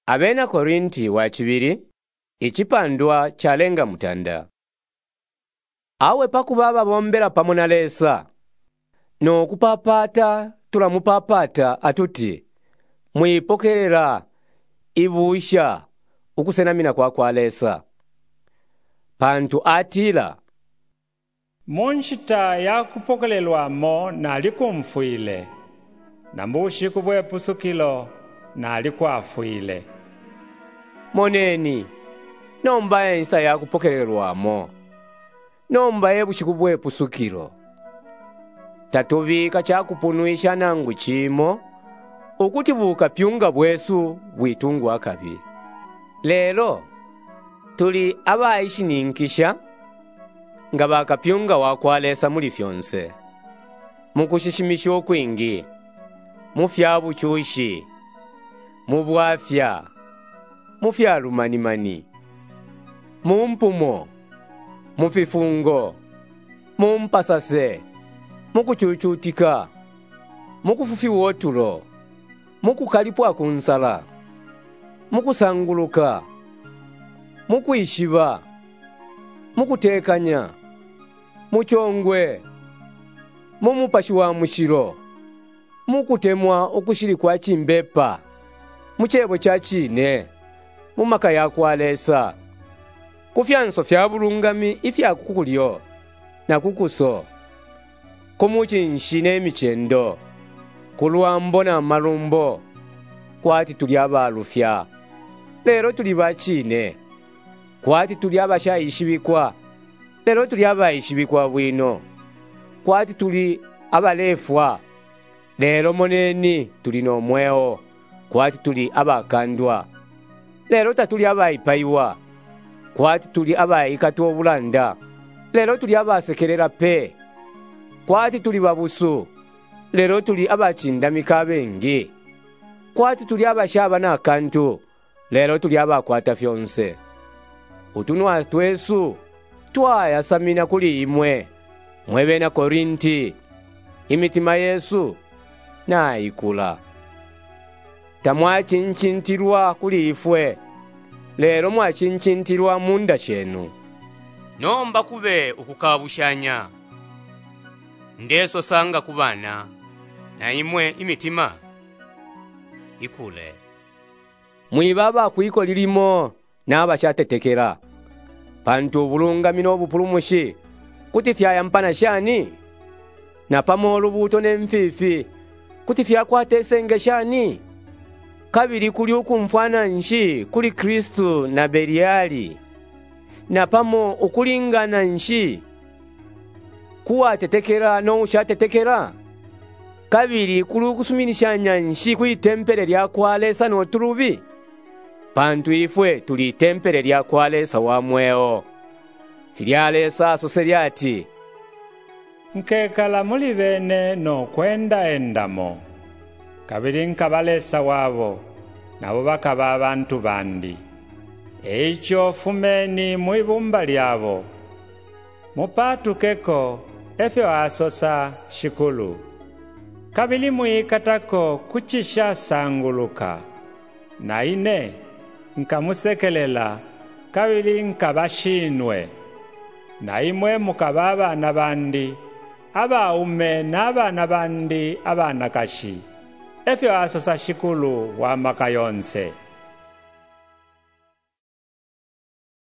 Abena Korinti wa chibiri, ichipandwa chalenga mutanda. Awe pakubaba bombera pamona lesa. No kupapata tulamupapata atuti. Mwipokerera ibusha ukusenamina kwa lesa. Pantu atila. Monchita ya kupokelelwa mo na likumfuile. Na mbushi kubwe pusukilo na likwafuile. Moneni, nomba ensta ya kupokelelwamo. Nomba ebushikubwe pusukilo. Tatuvika chakupunuisha nangu chimo, ukuti buka pyunga bwesu bwitungu akabi. Lelo, tuli abaishi ninkisha, nga bakapyunga wakwalesa muli fyonse. Mukushishimisha okwingi, mufya buchuishi, mubwafya, mufya lumanimani, mumpumo, mufifungo, mumpasase, mukuchuchutika, mukufufi wotulo, mukukalipwa kunsala, mukusanguluka, mukuishiba, mukutekanya, muchongwe, mumupashi wa mushiro, mukutemwa okushiri kwa chimbepa, muchebo cha chine, mumaka ya kwalesa, kufyanso fya bulungami ifya kukulyo, na kukuso, kumuchinshine michendo, kulwambo na malumbo, kwati tuli abalufya, lero tuli bachine, kwati tuli abashayishibikwa, lero tuli abayishibikwa bwino, kwati tuli abalefwa, lero moneni tuli nomweo, kwati tuli abakandwa, lero tatuli abayipaiwa, kwati tuli abayikatu obulanda, lero tuli abasekerera pe, kwati tuli babusu, lero tuli abachindamika abengi, kwati tuli abashaba n'akantu, lero tuli abakwata fyonse. Utunwa twesu twayasamina kuli imwe, mwebena Korinti, imitima Yesu naikula. Tamwachinchintirwa kuli ifwe, lero mwachinchintirwa munda chenu. Nomba kube ukukabushanya. Ndeso sanga kubana, na imwe imitima ikule. Mwibaba kuiko lilimo n'abashatetekera. Pantu obulungami n'obupulumushi kuti fyaya mpana shani? Na pamo olubuto n'emfifi kuti fyakwatesenge shani? Kabiri kuli ukumfana nshi kuli Kristu na Beliali. Na pamo ukulingana nshi kuwatetekera no ushatetekera. Kabiri kuli ukusuminishanya nshi kuitempere lya kwalesa no turubi. Pantu ifwe tuli itempere lya kwalesa wa mweo. Filialesa soseliati. Nkekala muli bene no kwenda endamo. Kabiri nkabalesa wabo, nabo bakaba abantu bandi. Eicho fumeni muibumba lyabo. Mupatukeko efyo asosa shikulu. Kabili muikatako kuchisha sanguluka. Na ine nkamusekelela kabili nkabashinwe. Na imwe mukababa nabandi abaume n'abana bandi abanakashi. Efyo asosa shikulu wa makayonse.